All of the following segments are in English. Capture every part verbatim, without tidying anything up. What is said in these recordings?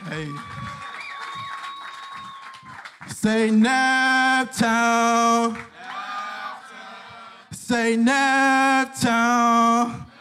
Hey. Say Naptown. Say Naptown.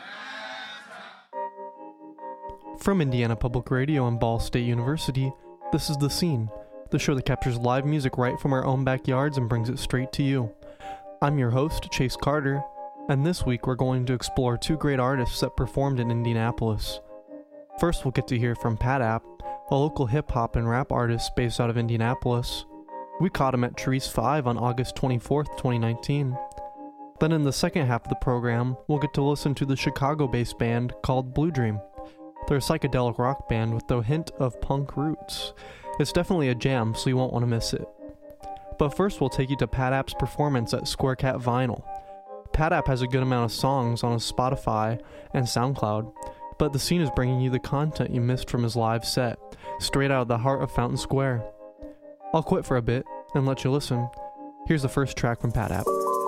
From Indiana Public Radio and Ball State University, this is The Scene, the show that captures live music right from our own backyards and brings it straight to you. I'm your host, Chase Carter, and this week we're going to explore two great artists that performed in Indianapolis. First, we'll get to hear from Pat App, a local hip-hop and rap artist based out of Indianapolis. We caught him at Therese five on August twenty-fourth, twenty nineteen. Then in the second half of the program, we'll get to listen to the Chicago-based band called Blue Dream. They're a psychedelic rock band with a hint of punk roots. It's definitely a jam, so you won't want to miss it. But first, we'll take you to Pat App's performance at Square Cat Vinyl. Pat App has a good amount of songs on his Spotify and SoundCloud, but The Scene is bringing you the content you missed from his live set, straight out of the heart of Fountain Square. I'll quit for a bit and let you listen. Here's the first track from Pat App.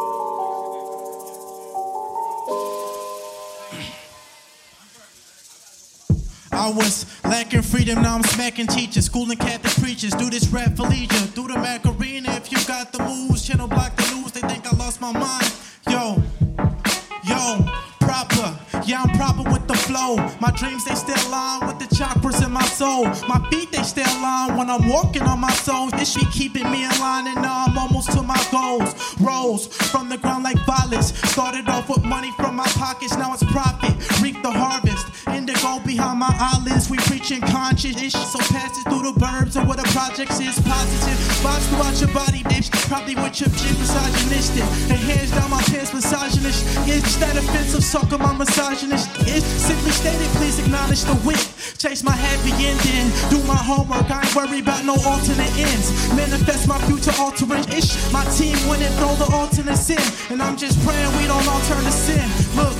I was lacking freedom, now I'm smacking teachers, schooling Catholic preachers. Do this rap for leisure, do the Macarena if you got the moves. Channel block the news, they think I lost my mind. Yo, yo, proper, yeah, I'm proper with the flow. My dreams, they still align with the chakras in my soul. My feet, they still align when I'm walking on my soul. This shit keeping me in line, and now I'm almost to my goals. Rose from the ground like violets. Started off with money from my pockets, now it's profit. Reap the harvest. Indigo behind my eyelids, we preaching conscious ish. So pass it through the burbs and where the projects is positive. Box throughout your body, bitch. Probably with your jib misogynistic. And hands down my pants misogynist. Is that offensive? Sucker my misogynist. It's simply stated, please acknowledge the wit. Chase my happy ending. Do my homework, I ain't worried about no alternate ends. Manifest my future altering ish. My team win and throw the alternates in. And I'm just praying we don't all turn to sin. Look.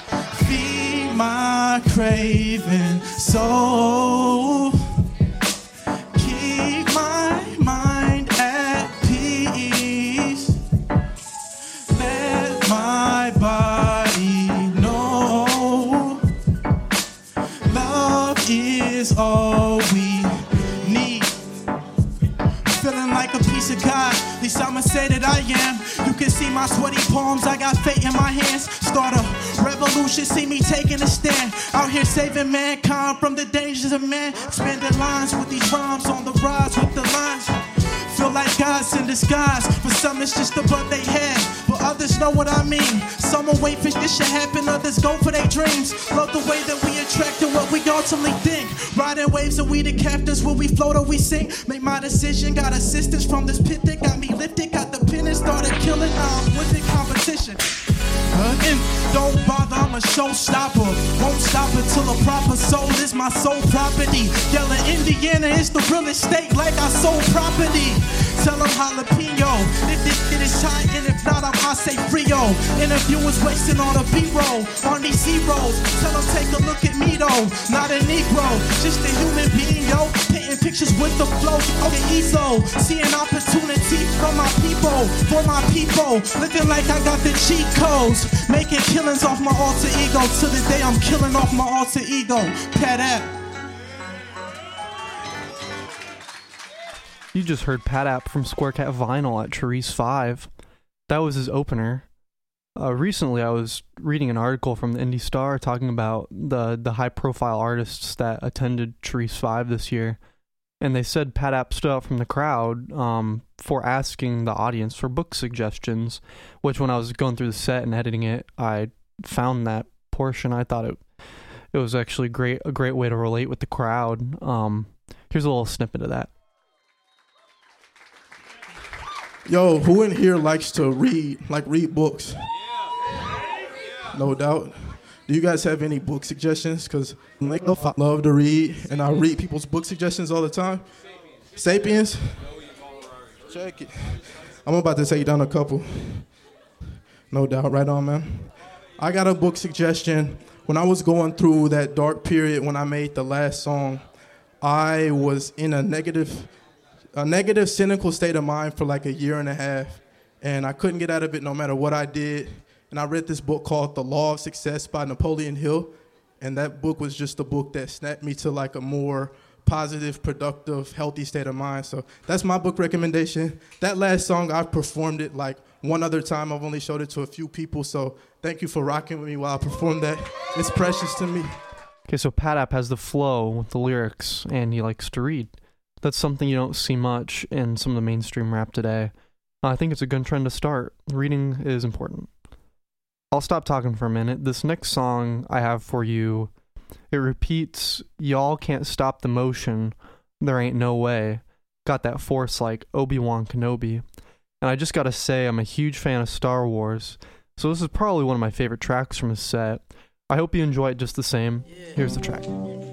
My craving soul, keep my mind at peace, let my body know love is all we need. Feeling like a piece of God, at least I'ma say that I am. You can see my sweaty palms, I got fate in my hands. Start a revolution, see me taking a stand. Out here saving mankind from the dangers of man. Spending lines with these rhymes on the rise with the lines. Feel like God's in disguise. For some it's just above they head, but others know what I mean. Some will wait for this should happen, others go for their dreams. Love the way that we attract and what we ultimately think. Riding waves and we the captains, will we float or we sink? Make my decision, got assistance from this pit that got me lifted. Got the pin and started killing, now I'm winning competition. Uh, and don't bother, I'm a showstopper. Won't stop until a proper soul is my sole property. Yelling Indiana is the real estate like I sold property. Tell them jalapeno if this shit is tight, and if not, I'm I say Frio. Interviewers wasting all the B-roll on these zeros. Tell them take a look at me though, not a Negro, just a human being, yo. Painting pictures with the flow, okay, E S O. Seeing opportunity from my people, for my people. Living like I got the cheat codes. Making killings off my alter ego. To the day I'm killing off my alter ego. Pat App. You just heard Pat App from Square Cat Vinyl at Therese five. That was his opener. Uh, recently, I was reading an article from the Indie Star talking about the, the high-profile artists that attended Therese five this year. And they said Pat App stood out from the crowd um, for asking the audience for book suggestions, which when I was going through the set and editing it, I found that portion. I thought it it was actually great a great way to relate with the crowd. Um, here's a little snippet of that. Yo, who in here likes to read, like read books? No doubt. Do you guys have any book suggestions? Because I love to read, and I read people's book suggestions all the time. Sapiens? Check it. I'm about to take down a couple. No doubt. Right on, man. I got a book suggestion. When I was going through that dark period when I made the last song, I was in a negative... a negative, cynical state of mind for like a year and a half, and I couldn't get out of it no matter what I did. And I read this book called The Law of Success by Napoleon Hill, and that book was just a book that snapped me to like a more positive, productive, healthy state of mind. So that's my book recommendation. That last song, I've performed it like one other time. I've only showed it to a few people. So thank you for rocking with me while I perform that. It's precious to me. Okay, so Pat App has the flow with the lyrics, and he likes to read. That's something you don't see much in some of the mainstream rap today. I think it's a good trend to start. Reading is important. I'll stop talking for a minute. This next song I have for you, it repeats, "Y'all can't stop the motion, there ain't no way." Got that force like Obi-Wan Kenobi. And I just gotta say, I'm a huge fan of Star Wars, so this is probably one of my favorite tracks from his set. I hope you enjoy it just the same. Here's the track.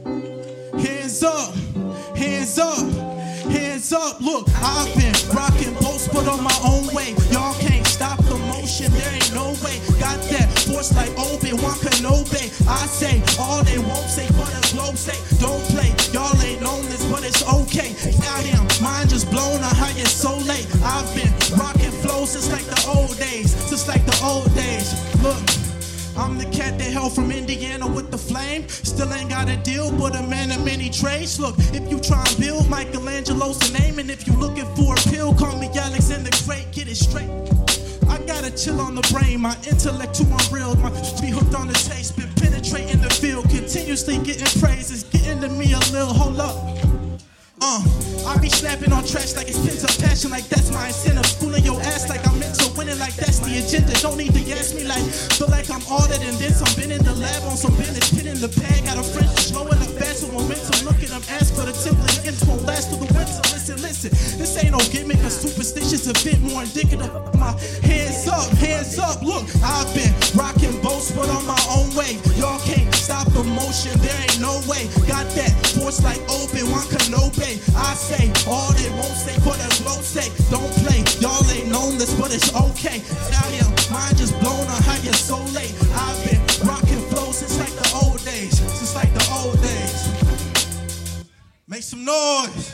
Hands up, hands up. Hands up, look, I've been rocking boats, but on my own way. Y'all can't stop the motion, there ain't no way. Got that force like Obi-Wan Kenobi. I say all they won't say, but the globe say don't play. Y'all ain't known this, but it's okay. Goddamn, mine just blown on how you're so late. I've been rocking flows since like the old days, since like the old days. Look, I'm the cat that held from Indiana with the flame. Still ain't got a deal, but a man of many trades. Look, if you try and build, Michelangelo's the name. And if you looking for a pill, call me Alexander the Great. Get it straight. I gotta chill on the brain, my intellect too unreal. My be hooked on the taste, been penetrating the field, continuously getting praises, getting to me a little. Hold up. Uh, I be snapping on tracks like it's pins of passion, like that's my incentive. Schooling your ass like I'm into winning, like that's the agenda. Don't need to gas me like, feel like I'm ordered and then some. Been in the lab on some business, pin in the bag. Got a friend slow in the fast with momentum. Look at them, ask for the template. Ends won't last through the winter. Listen, listen, this ain't no gimmick, a superstitious, a bit more indicative of my hands up, hands up. Look, I've been rocking boats, but on my own way. Y'all can't stop the motion, there ain't no way. Got that force like Obi-Wan Kenobi. I say all they won't say, but the globe say don't play. Y'all ain't known this, but it's okay. Out here, mine just blown on how you're so late. I've been rocking flows since like the old days, since like the old days. Make some noise.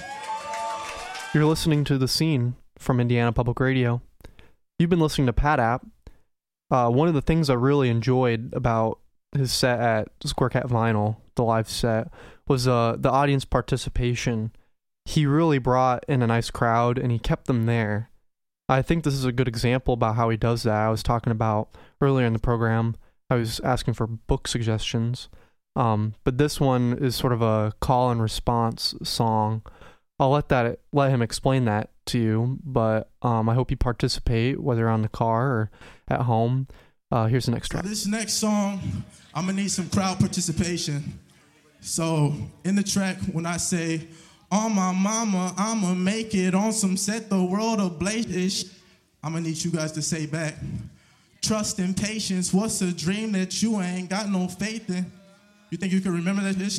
You're listening to The Scene from Indiana Public Radio. You've been listening to Pat App. Uh, one of the things I really enjoyed about his set at Square Cat Vinyl, the live set, was uh, the audience participation. He really brought in a nice crowd, and he kept them there. I think this is a good example about how he does that. I was talking about earlier in the program, I was asking for book suggestions, um, but this one is sort of a call and response song. I'll let that let him explain that to you, but um, I hope you participate, whether you're on the car or at home. Uh, here's the next track. So this next song, I'm going to need some crowd participation. So in the track, when I say, on my mama, I'ma make it on some set the world ablaze, I'm going to need you guys to say back, trust and patience, what's a dream that you ain't got no faith in? You think you can remember that bitch?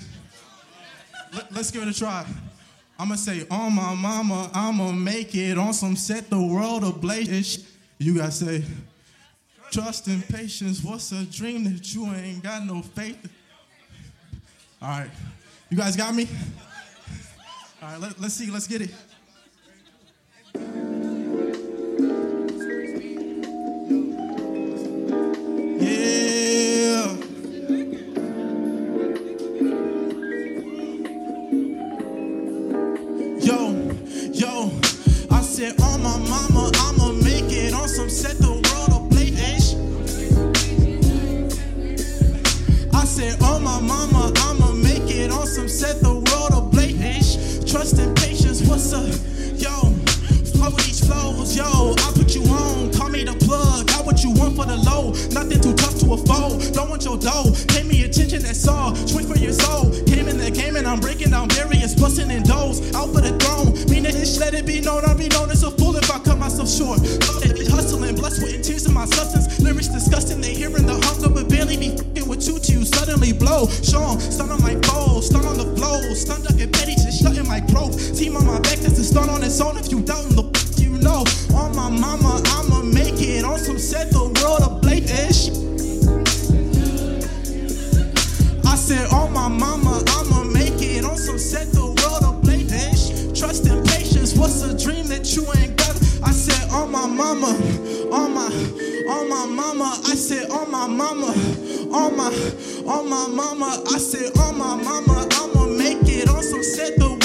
Let, let's give it a try. I'm going to say, on my mama, I'ma make it on some set the world ablaze. You guys say, trust and patience, what's a dream that you ain't got no faith in? All right. You guys got me? All right, let, let's see. Let's get it. Yeah. Yo, yo, I said, on my mama, I'ma make it on some set the world ablaze. I said, on my mama, I'ma make it on some set the world ablaze. Trust and patience, what's up? Yo, flow with these flows, yo, I put you on, call me the plug, got what you want for the low, nothing too tough to a foe, don't want your dough, pay me attention, that's all, swing for your soul, came in the game and I'm breaking down barriers, busting in doors, out for the throne, meaning this, let it be known, I'll be known as a fool if I cut myself short, hustling, blessed with tears in my substance, lyrics disgusting, they hearing the hunger, but barely be f***ing with you till you suddenly blow, Sean, stun on my goal, stun on the flow, stun ducking petty, just shutting my growth, team on my back, that's the stun on its own, if you don't, the f*** you know, on my mama, I'ma make it, on some set the world ablaze. I said, on my mama, I'ma make it, on some set the world ablaze. Trust and patience, what's a dream that you ain't got? I said, on my mama, on my, on my mama, I said, on my mama, on my, on my mama, I said, on my mama, I'ma make it, on some set the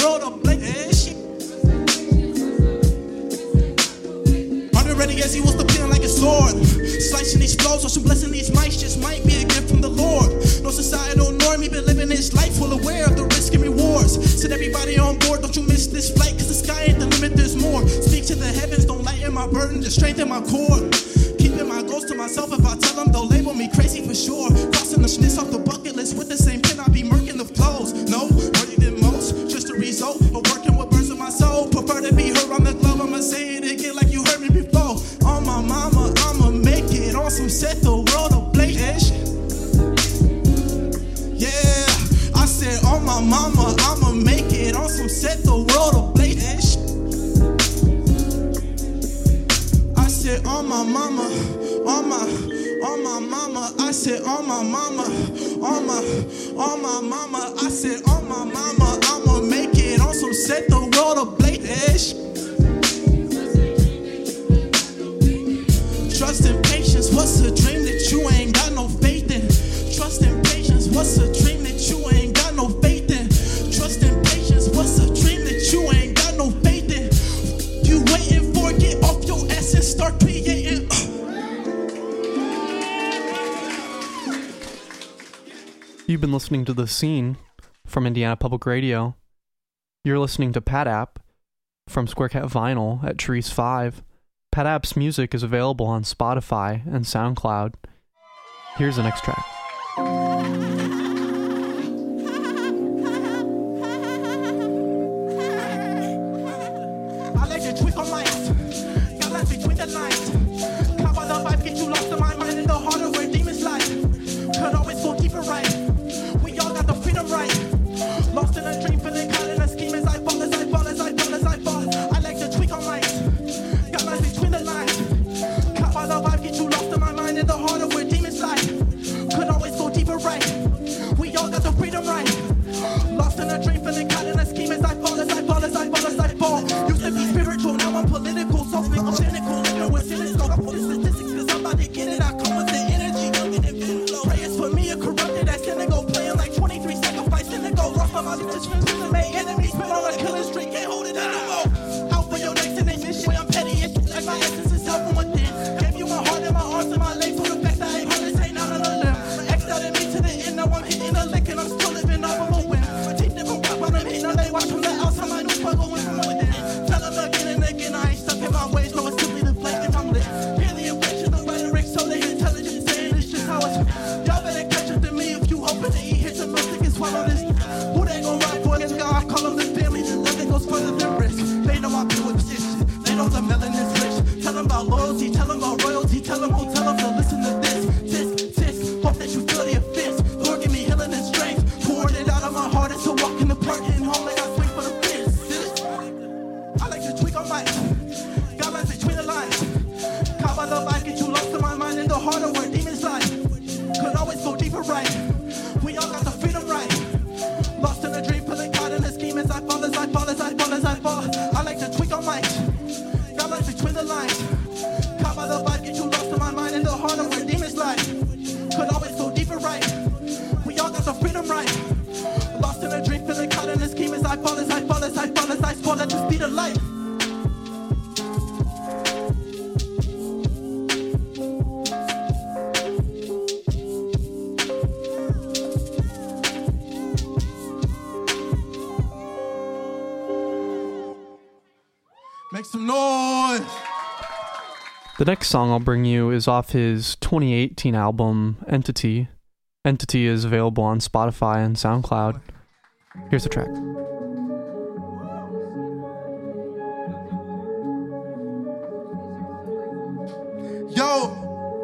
living this life, well aware of the risk and rewards. Set everybody on board, don't you miss this flight, cause the sky ain't the limit, there's more. Speak to the heavens, don't lighten my burden, just strengthen my core. Keeping my goals to myself, if I tell them, they'll label me crazy for sure. Crossing the list off the bucket list with the same pen, I be murking the flows. No, worthy than most, just a result of working what burns in my soul. Prefer to be heard on the globe, I'ma say it again like you heard me before. On my mama, I'ma make it on some set the world ablaze. Yeah, I said on my mama, I'ma make it on some set the world ablaze. I said on my mama, on my, on my mama, I said on my mama, on my, on my mama, I said on my mama, I'ma make it on some set the world ablaze. Trust and patience, what's a dream that you ain't got no faith in? Trust and patience, what's a dream that you ain't got no faith in? Trust and patience, what's a dream that you ain't got no faith in? You waiting for it, get off your ass and start creating. You've been listening to The Scene from Indiana Public Radio. You're listening to Pat App from Square Cat Vinyl at Trees five. Pat App's music is available on Spotify and SoundCloud. Here's the next track. I like to tweak on lights, got life between the lines. Caught by the vibe, get you lost in my mind in the heart of where demons lie. Could always go keep it right. We all got the freedom right. Lost in a dream, feeling caught in a scheme as I fall, as I fall, as I fall, as I fall. I like to tweak on lights, got life between the lines. Caught by the vibe, get you lost in my mind in the heart of where demons lie. Could always go deeper right. We all got the freedom right. Lost in a dream, feeling caught in a scheme as I fall, as I fall, as I fall, as I fall. Used to be spiritual, now I'm political. So think I'm cynical, living with cynics. Go up the statistics, cause I'm about to get it. I come with the energy, young and inflow. Prayers for me, a corrupted ass cynical. Playing like twenty-three sacrifice cynical. Rough on my decisions, made enemies. Put on a killing streak, can't hold it anymore. Out for your next and they miss you. I'm petty, it's like my essence is out from within. Gave you my heart and my arms and my legs. For the fact I ain't heard this ain't out on a limb. X'd out in me to the end, now I'm hitting a lick and I'm still living off of a win. Teeth different rap, but I'm hitting a lay. Watch from the outside, my new struggle went from within. Tell them again and again, I ain't stuck in my ways. No, it's simply the flame if I'm lit. Barely a witch in the rhetoric, so they intelligent saying it's just how it's. Y'all better catch up to me if you hoping to eat. Hit some milk and swallow this. Who they gon' ride for? This guy, I call them the family. This nothing goes further than risk. They know I been with position. They know the melon is rich. Tell them about loyalty, tell them about royalty. Tell them who tell them to listen to this. This, this, hope that you feel the offense. Lord, give me healing and strength. Pouring it out of my heart, it's a walk in the park. Hitting home like I swing for the fence. This, I like to tweak on life. Got life between the lines. Caught by the vibe, get you lost in my mind in the heart of where demons lie. Could always go deeper right. We all got the freedom right. Lost in a dream, feeling caught in a scheme as I fall, as I fall, as I fall, as I fall. I like to tweak on life. Got life between the lines. Caught by the vibe, get you lost in my mind in the heart of where demons lie. Could always go deeper right. We all got the freedom right. Lost in a dream, feeling caught in a scheme as I fall, as I fall, as I fall, as I fall at the speed of light. Make some noise. The next song I'll bring you is off his twenty eighteen album, Entity. Entity is available on Spotify and SoundCloud. Here's the track. Yo.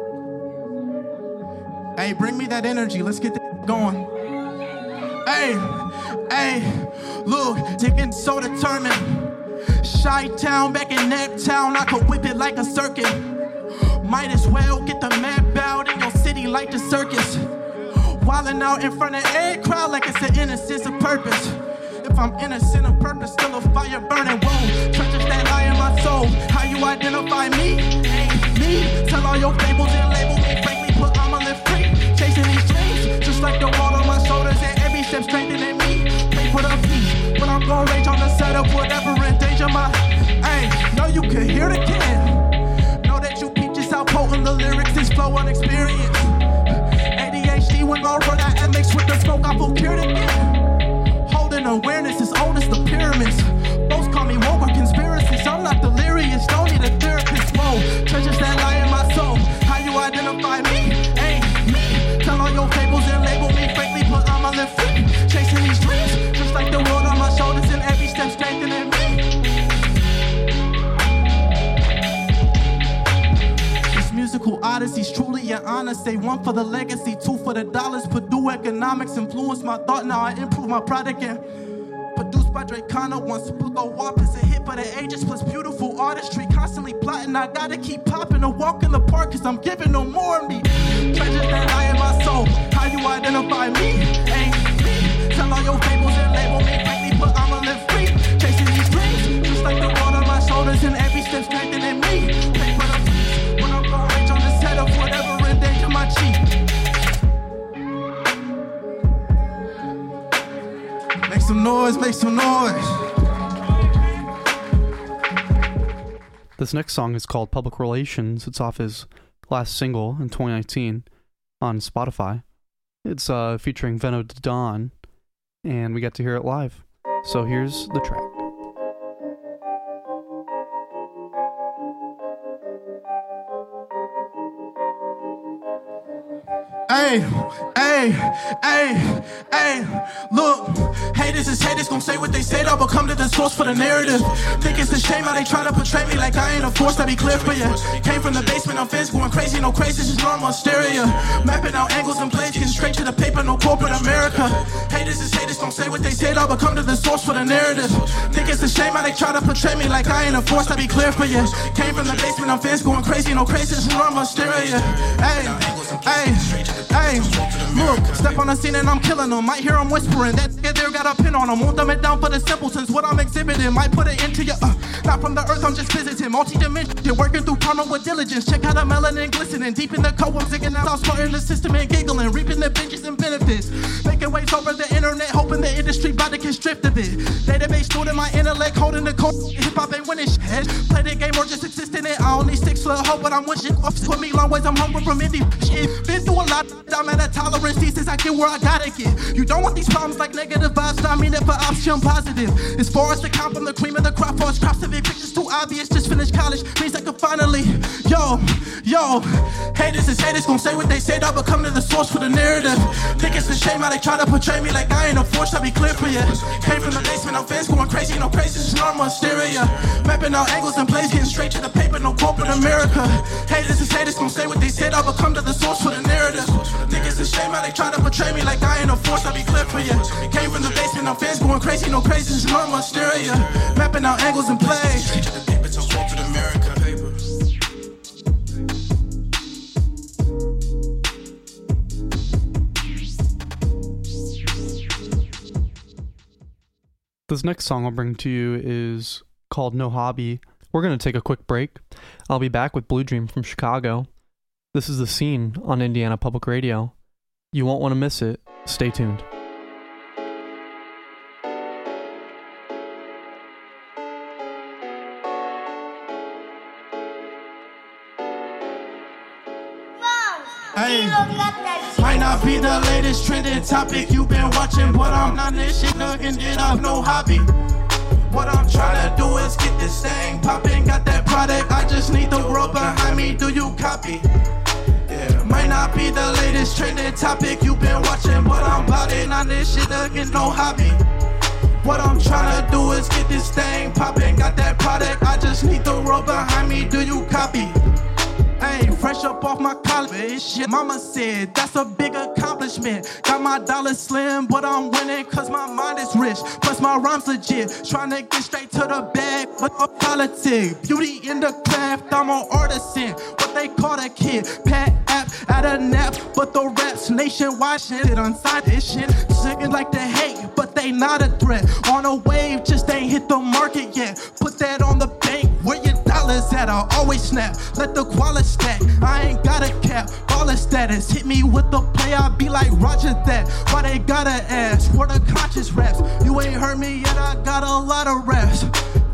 Hey, bring me that energy. Let's get that going. Hey, hey, look, taking so determined. Chi-town, back in Naptown, I could whip it like a circuit. Might as well get the map out in your city like the circus. Wildin' out in front of every crowd like it's an innocence of purpose. If I'm innocent of purpose, still a fire burning, whoa. Churches that lie in my soul, how you identify me? Me, tell all your fables and label me frankly, but I'ma live free. Chasing these dreams, just like the wall on my shoulders and every step strengthening me. Pray for the peace, when I'm gon' rage on the setup, whatever endanger my, ayy, know you can hear the can. Know that you peep just how potent the lyrics is, flow on experience. A D H D went over that and mixed with the smoke, I feel cured again. awareness as old as the pyramids. Most call me woke or conspiracies. I'm not delirious, don't need a therapist. Whoa, treasures that lie in my soul. How you identify me? Ain't me. Tell all your fables and label me frankly, but I'ma live free. Chasing these dreams, just like the world on my shoulders, and every step strengthening me. This musical odyssey's truly an honor. Say one for the legacy, two for the dollars. Purdue economics influenced my thought. Now I improve my product and produced by Drake Connor. Once a book go wop, it's a hit for the ages plus beautiful artistry. Constantly plotting, I gotta keep popping. A walk in the park, cause I'm giving no more of me. Treasures that lie in my soul. How you identify me? Ain't me. Tell all your fables and label me frankly, but I'ma live free. Chasing these dreams, just like the world on my shoulders, and every step strengthening me. Pay for the peace when I'm gon' range on the set of whatever endanger my cheek. Make some noise, make some noise. This next song is called Public Relations. It's off his last single in twenty nineteen on Spotify. It's uh, featuring Veno Da Don, and we got to hear it live. So here's the track. Hey, hey, hey, hey, look, haters is haters gon' say what they say, I'll become to the source for the narrative. Think it's a shame how they try to portray me like I ain't a force, to be clear for ya. Came from the basement, I'm fans going crazy, no crazy, it's just normal hysteria. Mapping out angles and plays, getting straight to the paper, no corporate America. Haters is haters gon' say what they say, I'll become to the source for the narrative. Think it's a shame how they try to portray me like I ain't a force, to be clear for ya. Came from the basement, I'm fans going crazy, no crazy, it's just normal hysteria. Hey, hey, hey, look, step on the scene and I'm killing them. Might hear them whispering, that nigga there got a pin on them. Won't dumb it down for the simpletons, what I'm exhibiting. Might put it into your, uh, not from the earth, I'm just visiting. Multi-dimensional, working through karma with diligence. Check how the melanin glistening. Deep in the code, I'm zigging out, I'm smarting the system and giggling. Reaping the benches and benefits. Making waves over the internet, hoping the industry bout to get stripped of it. Database stored in my intellect, holding the code. Hip-hop ain't winning shit. Play the game or just exist in it. I only six for hope, but I'm wishing off. Put me long ways, I'm hungry from indie shit. Been through a lot, I'm at a tolerance thesis, I get where I gotta get. You don't want these problems like negative vibes, I mean it for option positive. As far as the comp, I'm the cream of the crop. For crops, if it pictures too obvious, just finished college, means I can finally, yo, yo. Haters is haters gon' say what they say, I'll become to the source for the narrative. Think it's a shame how they try to portray me like I ain't a force, I'll be clear for ya. Came from the basement, I'm fans going crazy, no crazy, it's normal hysteria. Mapping out angles and plays, getting straight to the paper, no corporate America. Haters is haters gon' say what they said, I'll become to the source for the narrative. Think it's a shame how they try to portray me like I ain't a force, I'll be clear for ya. Came from the basement, I'm fans going crazy, no crazy, it's normal hysteria. Mapping out angles and plays. Straight to the paper, so corporate America. This next song I'll bring to you is called No Hobby. We're going to take a quick break. I'll be back with Blue Dream from Chicago. This is The Scene on Indiana Public Radio. You won't want to miss it. Stay tuned. Hey, might not be the latest trending topic you've been watching, but I'm not this shit looking it up, no hobby. What I'm trying to do is get this thing poppin', got that product, I just need the world behind me, do you copy? Yeah, might not be the latest trending topic you've been watching, but I'm bout it, not this shit looking no hobby. What I'm trying to do is get this thing poppin', got that product, I just need the world behind me, do you copy? Ayy, fresh up off my college shit. Mama said that's a big accomplishment. Got my dollar slim, but I'm winning cause my mind is rich. Plus my rhymes legit. Tryna get straight to the bag, but for politics. Beauty in the craft, I'm an artisan. What they call a kid. Pat app at a nap, but the raps nationwide shit. Unsigned this shit. Singing like they hate, but they not a threat. On a wave, just ain't hit the market yet. Put that on the bank, where your dollars at? I always snap. Let the quality stack. I ain't got a cap, all the status. Hit me with the play, I be like Roger that. Why they gotta ask? Where the conscious raps? You ain't heard me yet, I got a lot of raps. Ayy,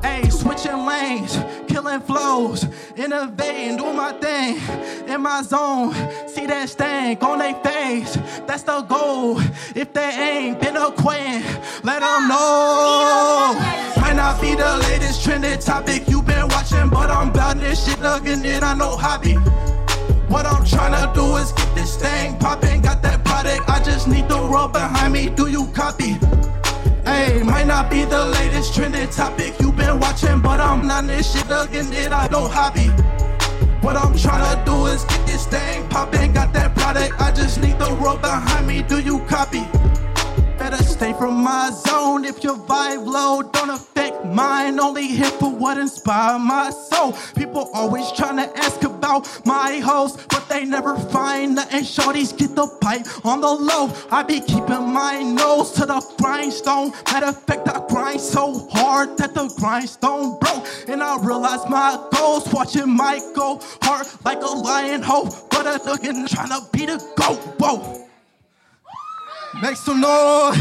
switching lanes, killing flows, innovating, doing my thing, in my zone. See that stank on their face, that's the goal. If they ain't been acquainted, let them know. Might not be the latest trending topic you been watching, but I'm about this shit looking it, I know hobby. What I'm tryna do is get this thing poppin', got that product, I just need the road behind me, do you copy? Hey, might not be the latest trending topic you been watching, but I'm not this shit looking it, I know hobby. What I'm tryna do is get this thing poppin', got that product, I just need the road behind me, do you copy? Better stay from my zone, if your vibe low, don't affect mine, only here for what inspire my soul. People always tryna ask about my host, but they never find nothing, shorties get the pipe on the low. I be keeping my nose to the grindstone, matter of fact I grind so hard that the grindstone broke. And I realize my goals, watching my go hard like a lion hoe, but a looking tryna be the goat, whoa. Make some noise.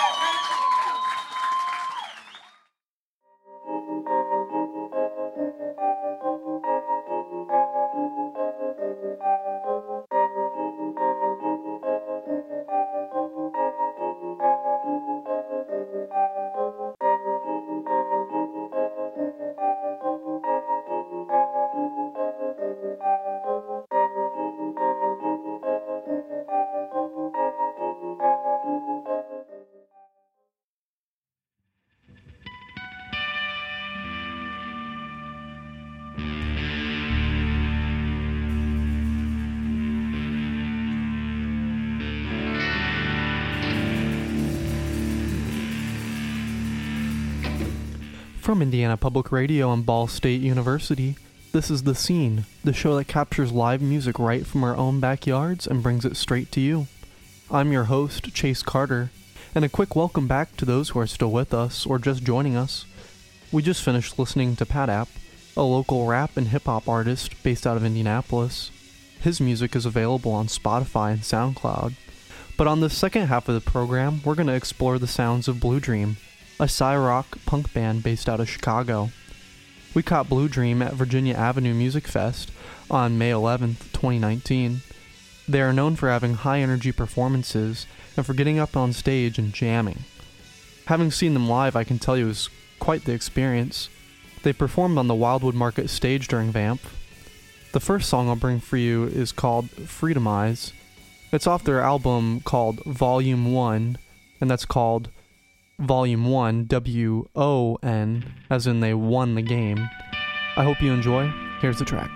From Indiana Public Radio and Ball State University, this is The Scene, the show that captures live music right from our own backyards and brings it straight to you. I'm your host, Chase Carter, and a quick welcome back to those who are still with us or just joining us. We just finished listening to Pat App, a local rap and hip-hop artist based out of Indianapolis. His music is available on Spotify and SoundCloud. But on the second half of the program, we're going to explore the sounds of Blue Dream, a psy-rock punk band based out of Chicago. We caught Blue Dream at Virginia Avenue Music Fest on May eleventh, twenty nineteen. They are known for having high-energy performances and for getting up on stage and jamming. Having seen them live, I can tell you it was quite the experience. They performed on the Wildwood Market stage during Vamp. The first song I'll bring for you is called Freedomize. It's off their album called Volume one, and that's called Volume one, W O N, as in they won the game. I hope you enjoy. Here's the track.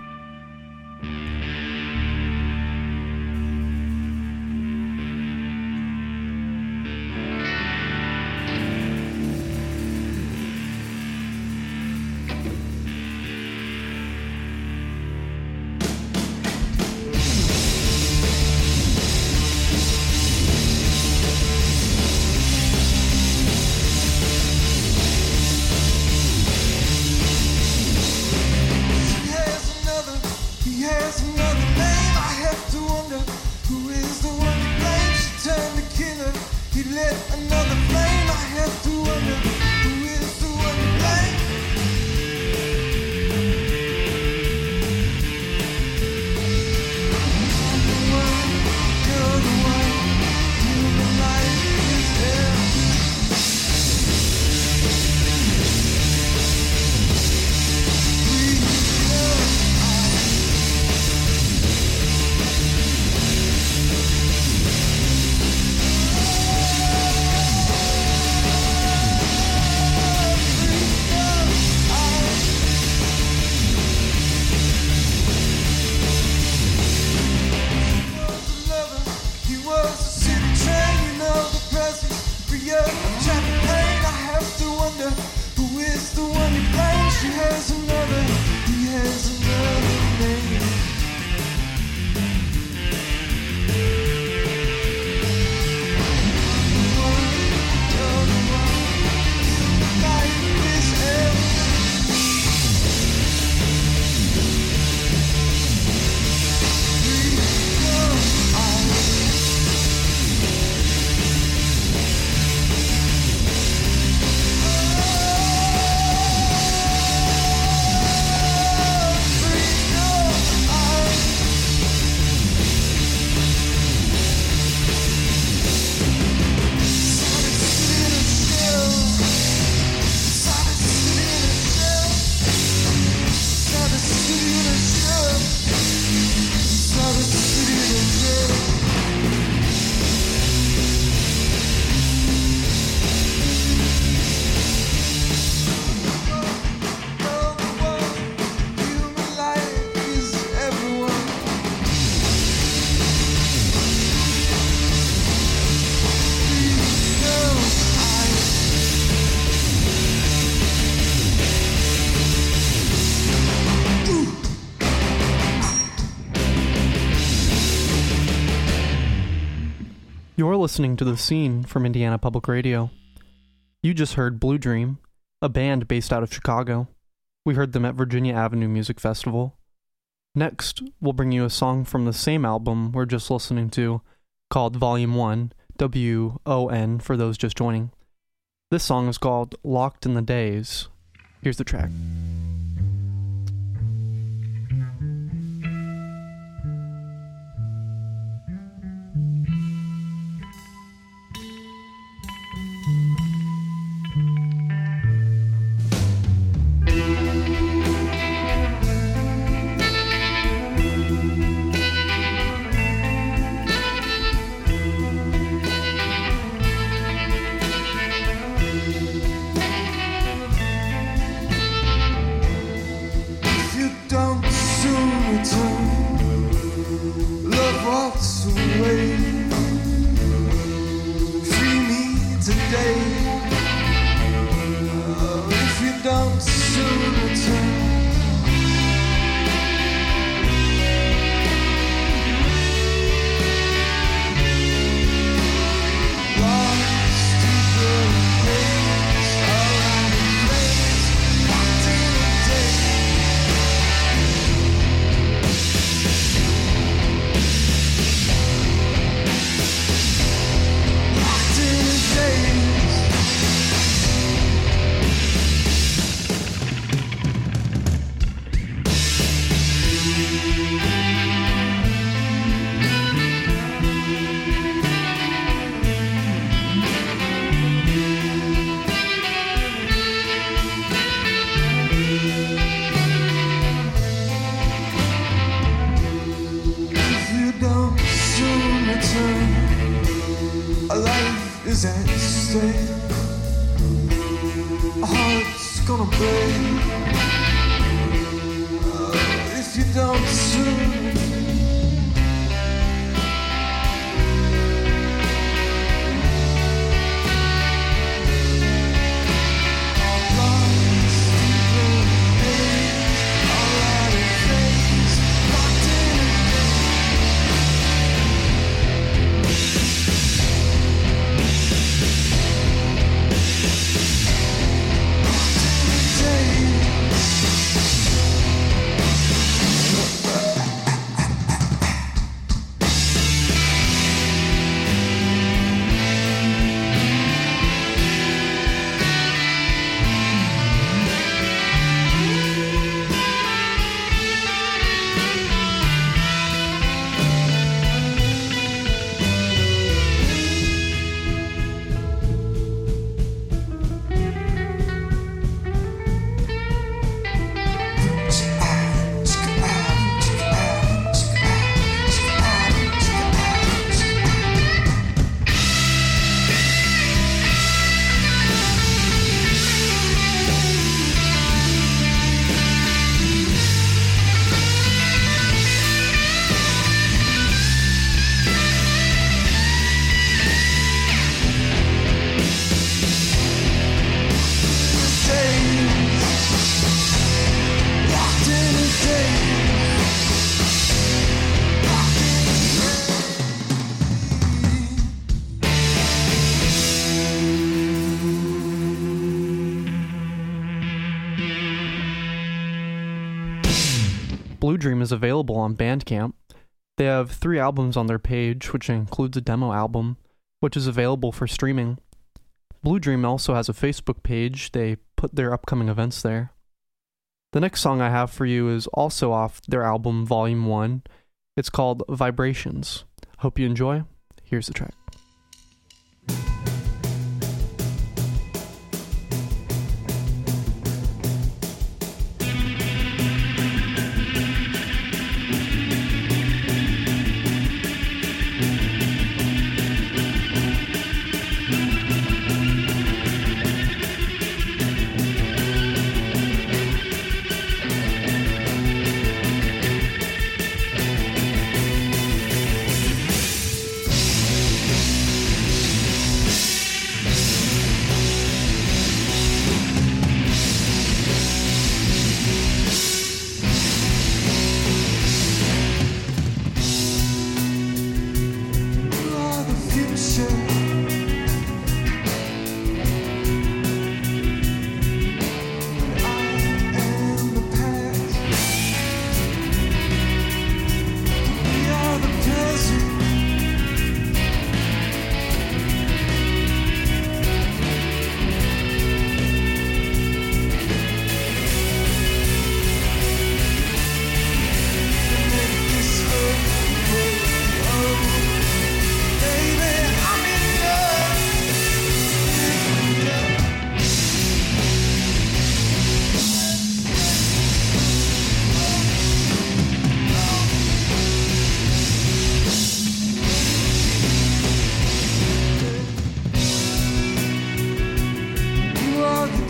listening to The Scene from Indiana Public Radio. You just heard Blue Dream, a band based out of Chicago. We heard them at Virginia Avenue Music Festival. Next, we'll bring you a song from the same album we're just listening to, called Volume one, W O N for those just joining. This song is called Locked in the Days. Here's the track. Blue Dream is available on Bandcamp. They have three albums on their page, which includes a demo album, which is available for streaming. Blue Dream also has a Facebook page. They put their upcoming events there. The next song I have for you is also off their album Volume one. It's called Vibrations. Hope you enjoy. Here's the track.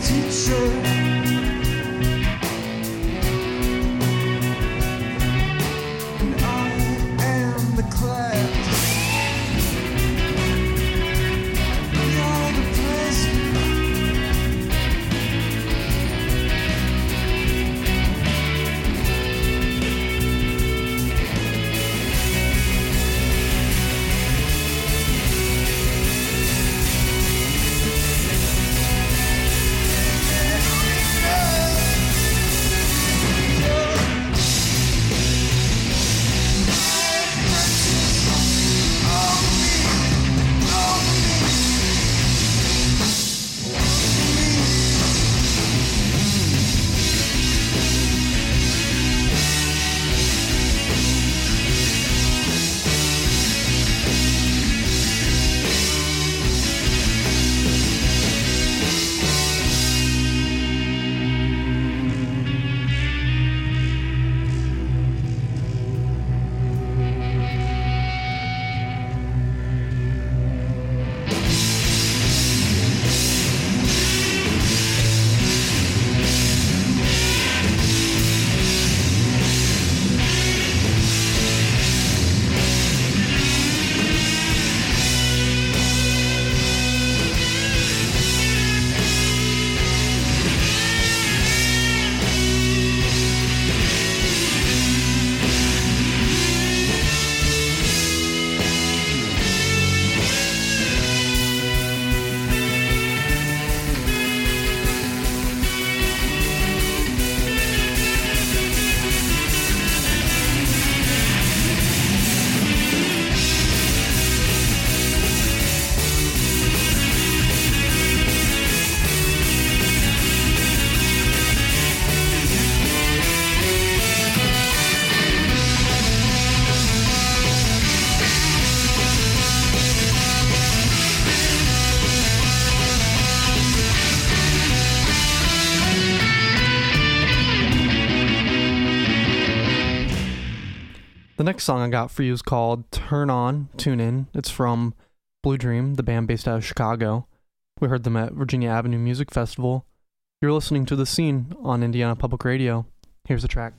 The next song I got for you is called Turn On, Tune In. It's from Blue Dream, the band based out of Chicago. We heard them at Virginia Avenue Music Festival. You're listening to The Scene on Indiana Public Radio. Here's the track.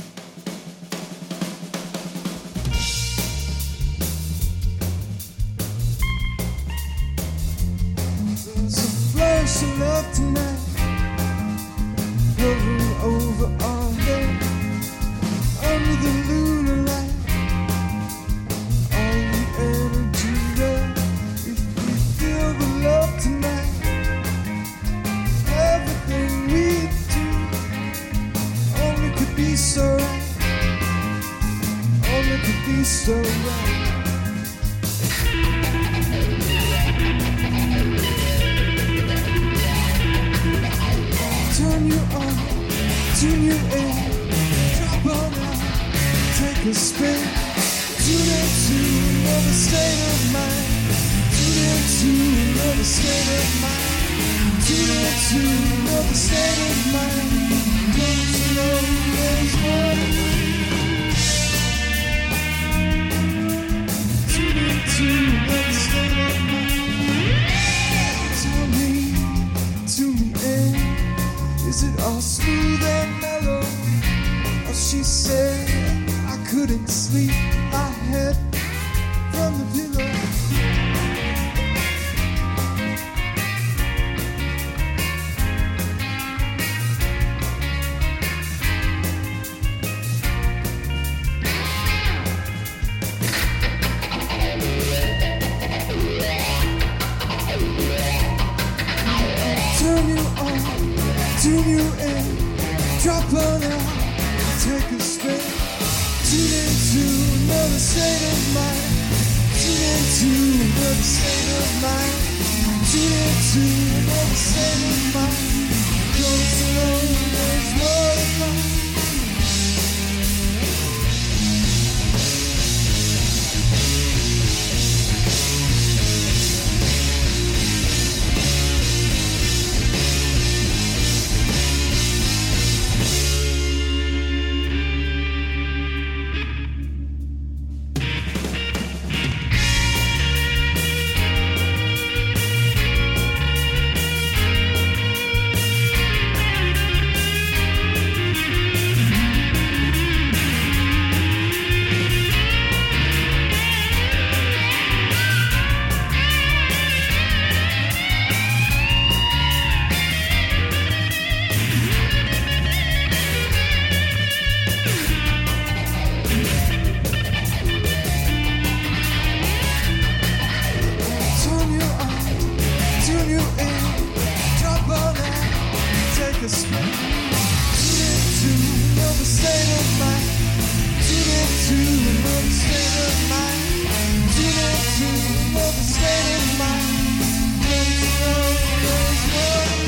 There's a flash of love tonight, hovering over our head, under the lunar light. All the energy there. If we feel the love tonight, everything we do only could be so right. Only could be so right. Turn you on, tune you in, drop on out, take a spin, tune into another state of mind, tune into another state of mind, tune into another state of mind, don't you know there's more tune into another state of mind, tell me, tune me in. Is it all smooth and mellow? Oh, she said I couldn't sleep. I had from the pillow. Turn you on, tune you in, drop on out, take a spin, tune into another state of mind, tune into another state of mind, tune into another state of mind, close alone, there's more to find. turn you in, drop on out, take a spin. Tune into another state of mind. Tune into another state of mind. Tune into another state of mind. There's no, there's no.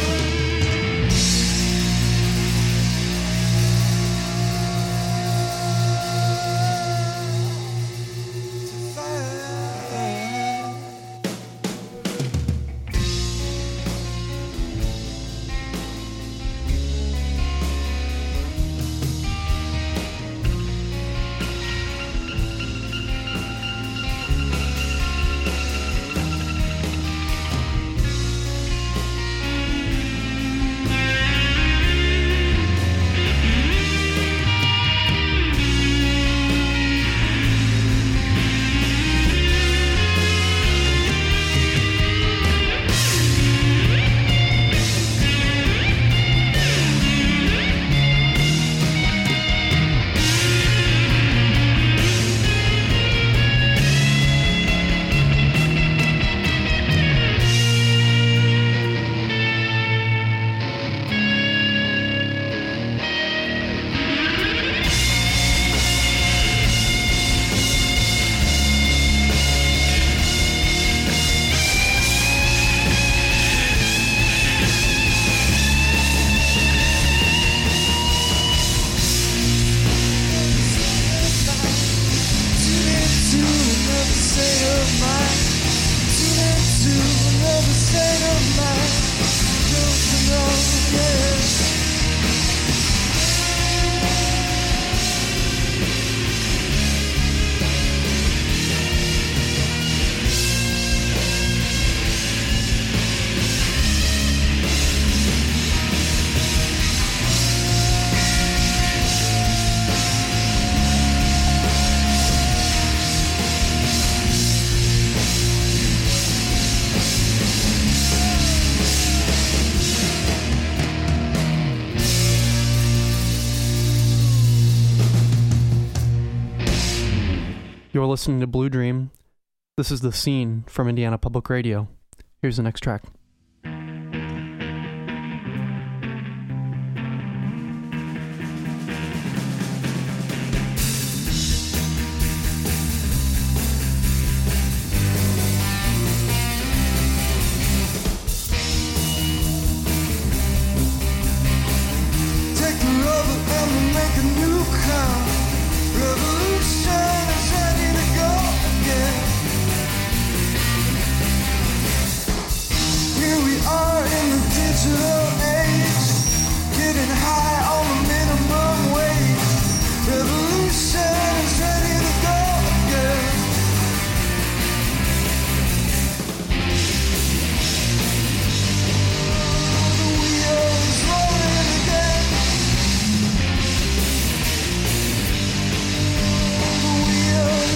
You're listening to Blue Dream. This is The Scene from Indiana Public Radio. Here's the next track. Take the rubber and we'll make a new kind. Revolution is ready to go again. Here we are in the digital age, getting high on the minimum wage. Revolution is ready to go again. The wheel is rolling again. The wheel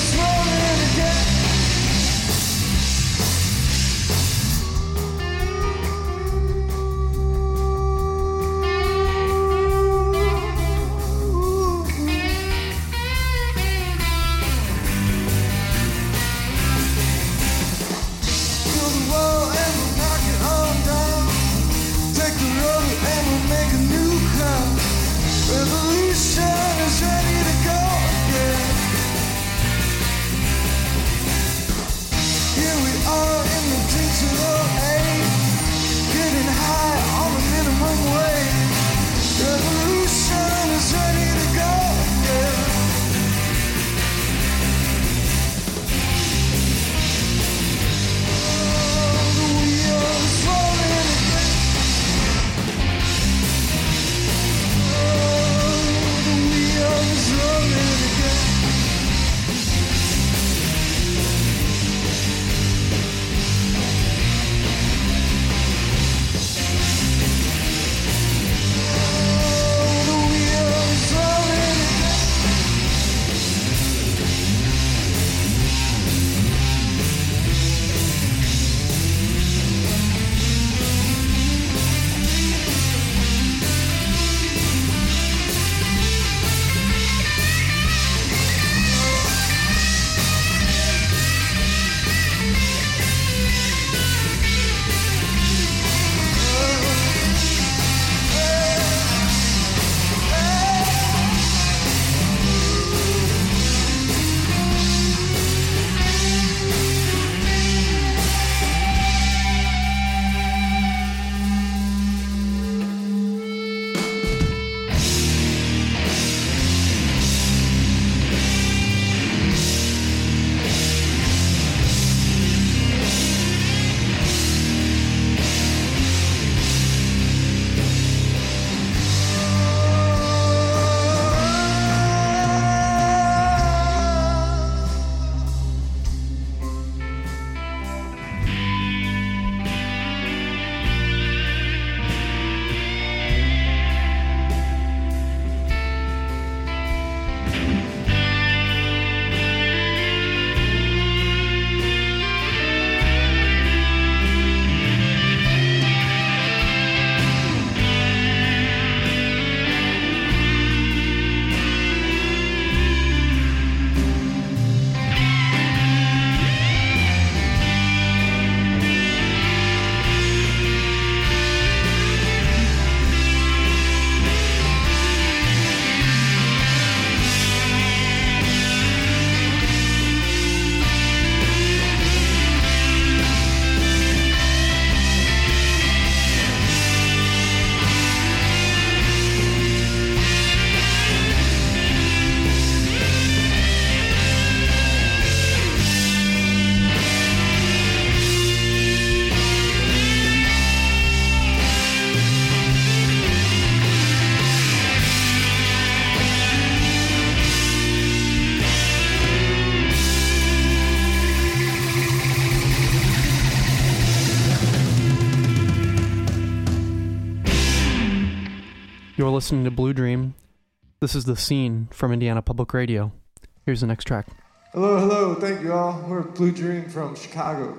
You're listening to Blue Dream. This is The Scene from Indiana Public Radio. Here's the next track. Hello, hello, thank you all. We're Blue Dream from Chicago.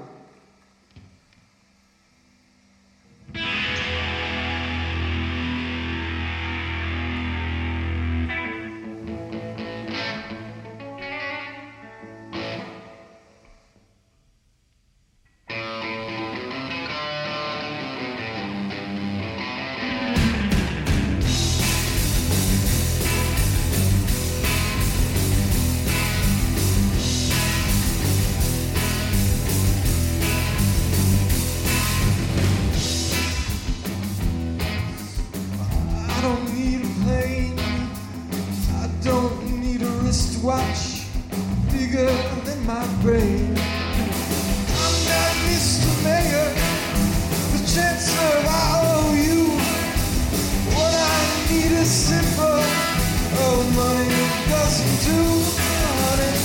Watch bigger than my brain. I'm not Mister Mayor, the Chancellor, I owe you. What I need is simple. Oh, money doesn't do, honey.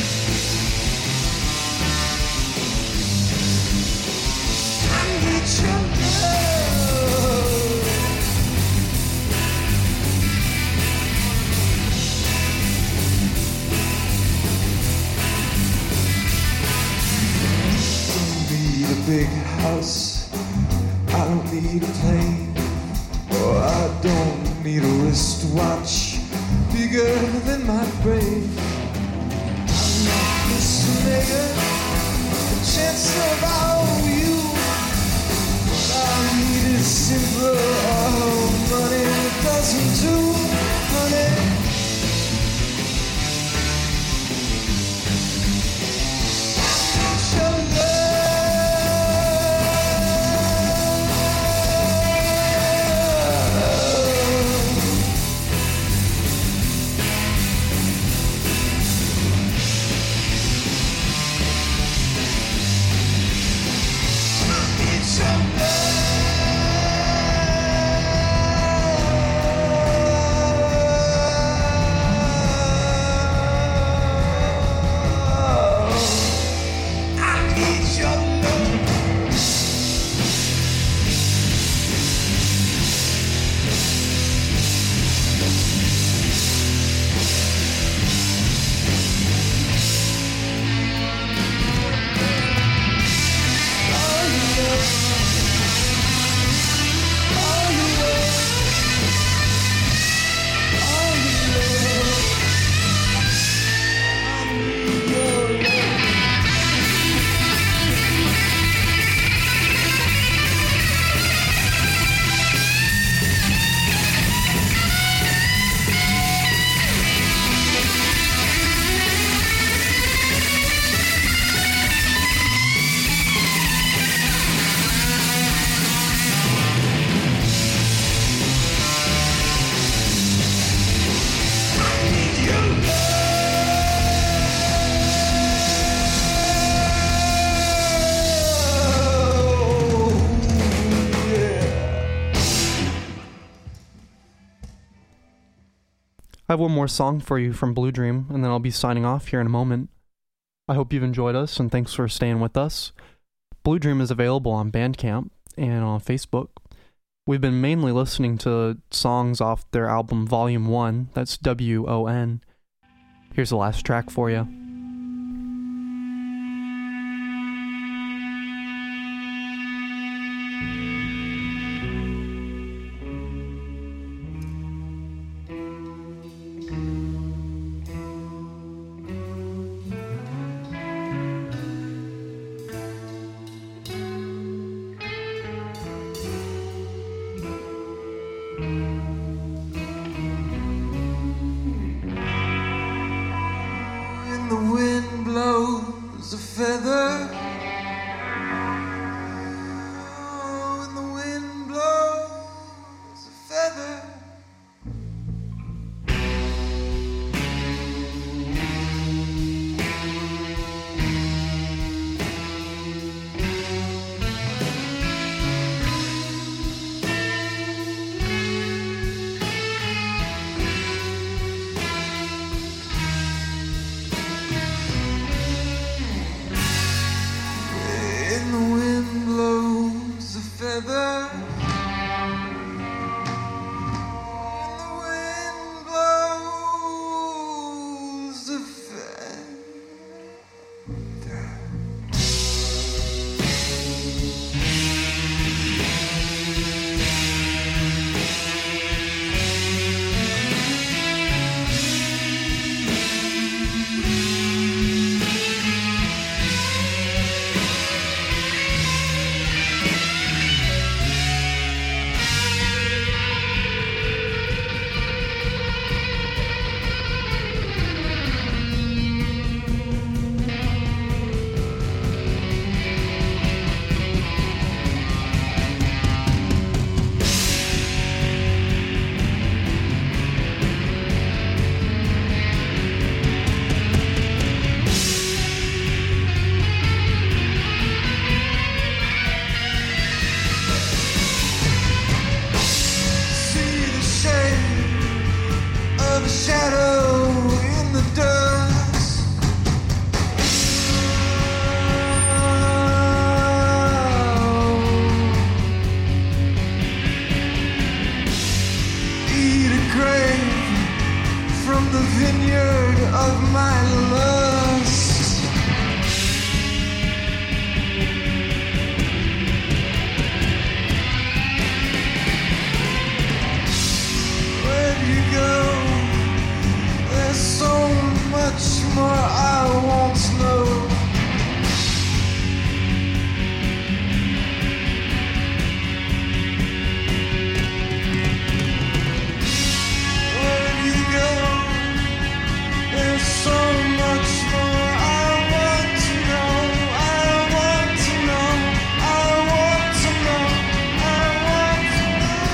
I need your love. Big house, I don't need a plane, or I don't need a wristwatch bigger than my brain. I'm not Mister Mayor, the Chancellor, I owe you. What I need is simple, oh, money doesn't do, honey. I have one more song for you from Blue Dream, and then I'll be signing off here in a moment. I hope you've enjoyed us, and thanks for staying with us. Blue Dream is available on Bandcamp and on Facebook. We've been mainly listening to songs off their album Volume one, that's W O N. Here's the last track for you. from the vineyard of my lust. Where'd you go? There's so much more I want to know. Where'd you go? There's so much more I want to know. I want to know. I want to know. I want to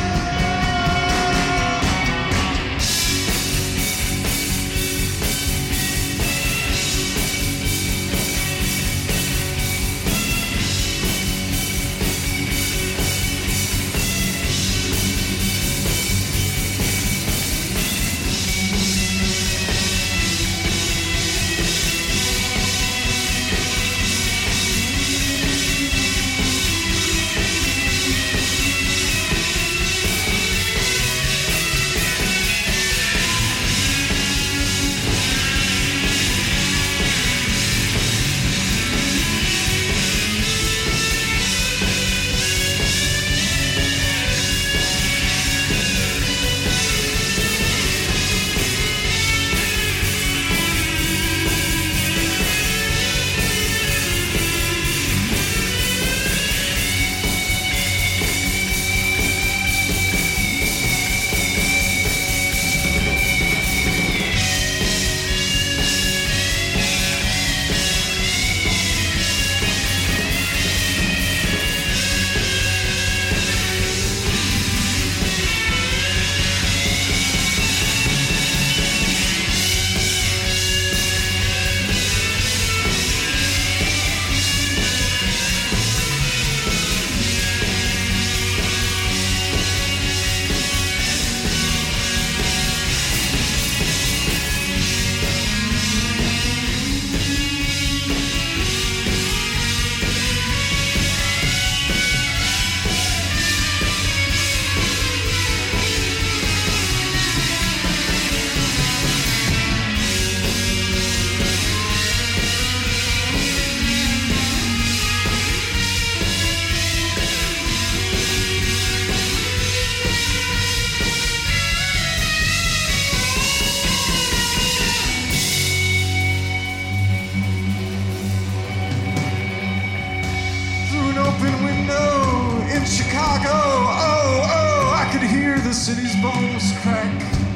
Chicago, oh, oh, I could hear the city's bones crack.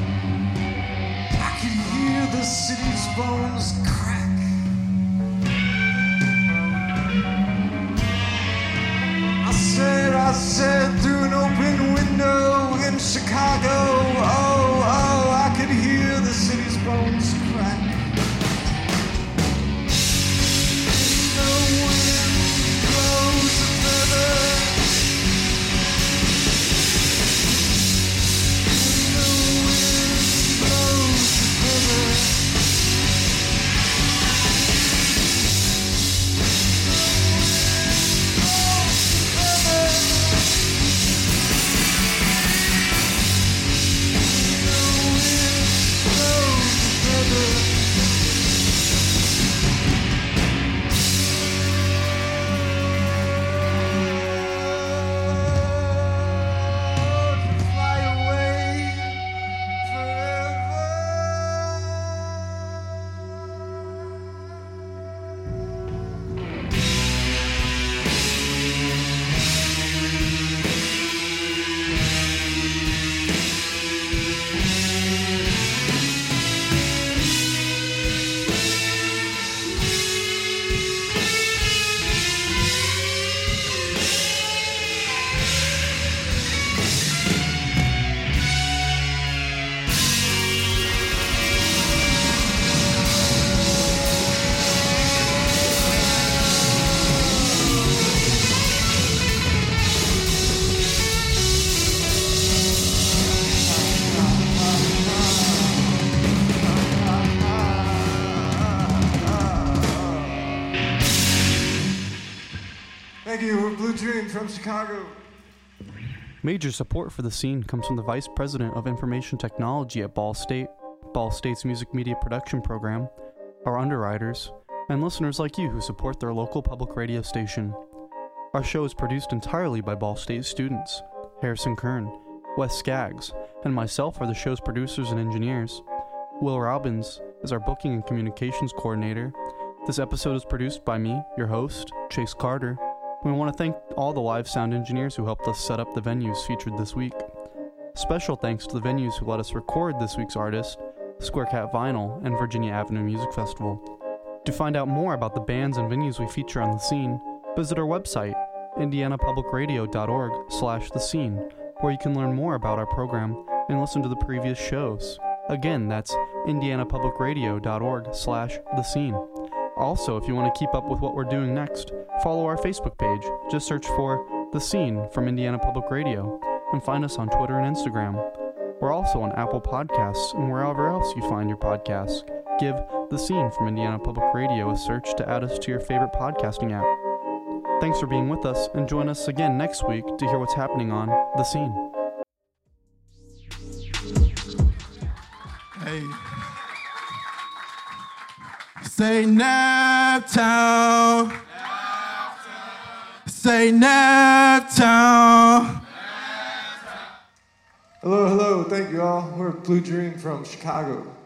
I could hear the city's bones crack. I said, I said through an open window in Chicago, oh, oh, I could hear the city's bones crack. The wind blows a feather. Thank you, we're Blue Dream from Chicago. Major support for the scene comes from the Vice President of Information Technology at Ball State, Ball State's music media production program, our underwriters, and listeners like you who support their local public radio station. Our show is produced entirely by Ball State students. Harrison Kern, Wes Skaggs, and myself are the show's producers and engineers. Will Robbins is our booking and communications coordinator. This episode is produced by me, your host, Chase Carter. We want to thank all the live sound engineers who helped us set up the venues featured this week. Special thanks to the venues who let us record this week's artist, Square Cat Vinyl and Virginia Avenue Music Festival. To find out more about the bands and venues we feature on The Scene, visit our website, indianapublicradio.org slash The Scene, where you can learn more about our program and listen to the previous shows. Again, that's indianapublicradio.org slash The Scene. Also, if you want to keep up with what we're doing next, follow our Facebook page. Just search for The Scene from Indiana Public Radio and find us on Twitter and Instagram. We're also on Apple Podcasts and wherever else you find your podcasts. Give The Scene from Indiana Public Radio a search to add us to your favorite podcasting app. Thanks for being with us, and join us again next week to hear what's happening on The Scene. Hey. Say Naptown. Say Naptown. Hello, hello, thank you all. We're Blue Dream from Chicago.